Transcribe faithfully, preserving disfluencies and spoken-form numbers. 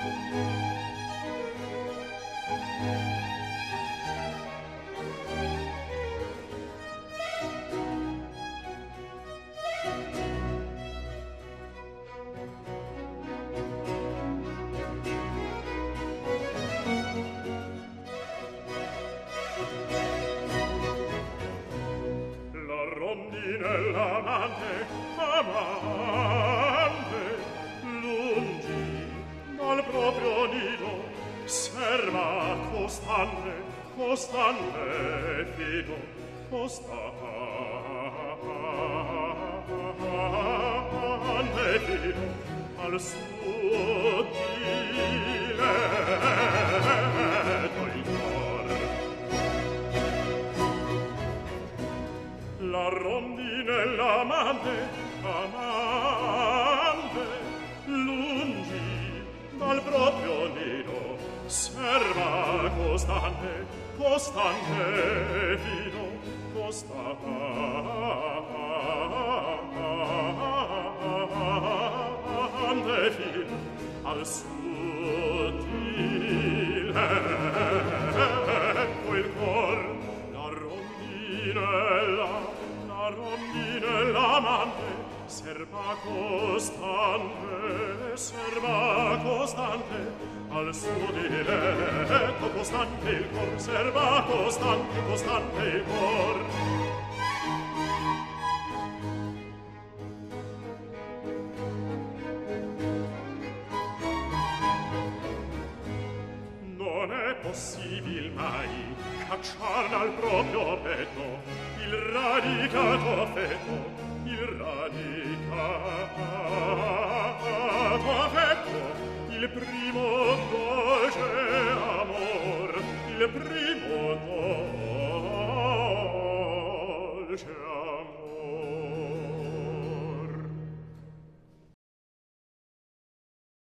L'amante, amante, lungi dal proprio nido, serva costante, costante fino, costante fino al suo diletto il cor. La rondine e l'amante, amante, lungi dal proprio nido, serva costante, costante fino, costante fino al suo diletto il cor. La rondine e la La rondine e l'amante, serva costante, serva costante, al suo diletto costante il cor, serva costante, costante il cor. Non è possibil mai cacciar dal proprio petto il radicato affetto, il radicato affetto, il primo dolce amor, il primo